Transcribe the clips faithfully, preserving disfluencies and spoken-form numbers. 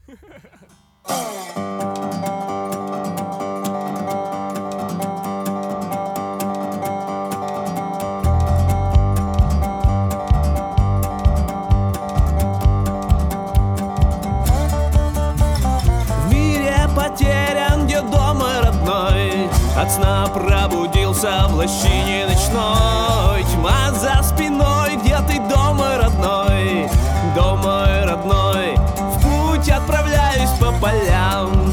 Потерян, где дом мой родной. От сна пробудился в лощине ночной. Тьма за спиной, где ты, дом мой родной? Дом мой родной. В путь отправляюсь по полям.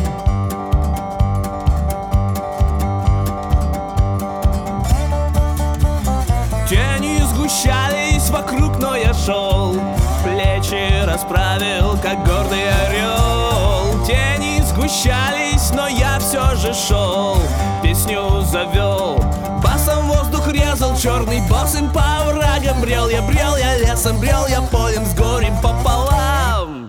Тени сгущались вокруг, но я шел, плечи расправил, как гордый орел. Тени сгущались, но я все же шел, песню завел, басом воздух резал, черный босым по оврагам брел. Я брел, я лесом брел, я полем с горем пополам.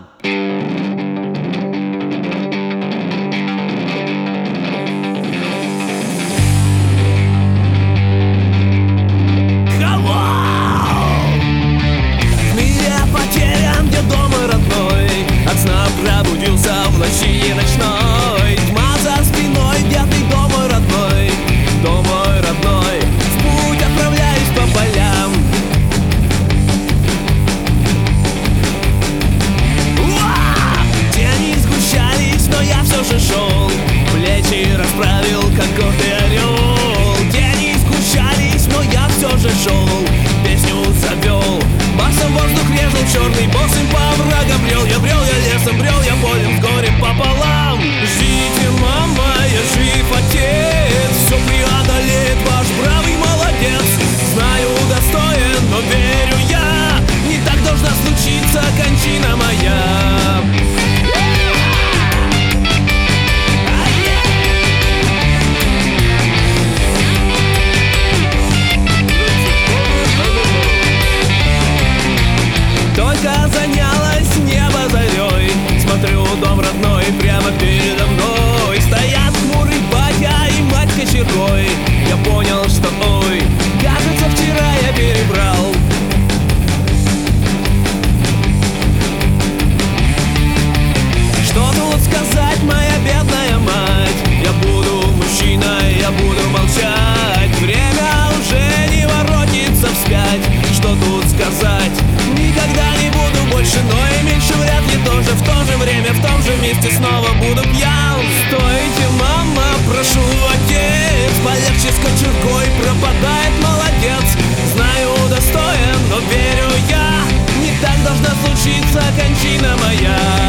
Пробудился в лощине ночной. Тьма за спиной, где ты, дом мой родной? Дом мой родной. В путь отправляюсь по полям. Уа! Тени сгущались, но я все же шел, плечи расправил, как гордый орел. Тени сгущались, но я все же шел, песню завел, басом воздух резал, черный босым по оврагам брел. Я брел, я лесом брел, я полем с горем пополам. Ждите, мама, я жив, отец, все преодолеет ваш бравый молодец. Знаю, достоин, но верю я, не так должна случиться кончина моя. Только занялось небо зарей, смотрю, дом родной прямо передо мной. Стоят хмурый батя и мать кочергой. Я понял, что ой, кажется, вчера я перебрал. Что тут сказать, моя бедная мать? Я буду мужчиной, я буду молчать. Время уже не воротится вспять. Что тут сказать? Никогда не буду больше, но и меньше вряд ли тоже. В то же время, в том же месте снова буду пьян. Стойте, мама, прошу, отец, полегче с кочергой, пропадает молодец. Знаю, достоин, но верю я, не так должна случиться кончина моя.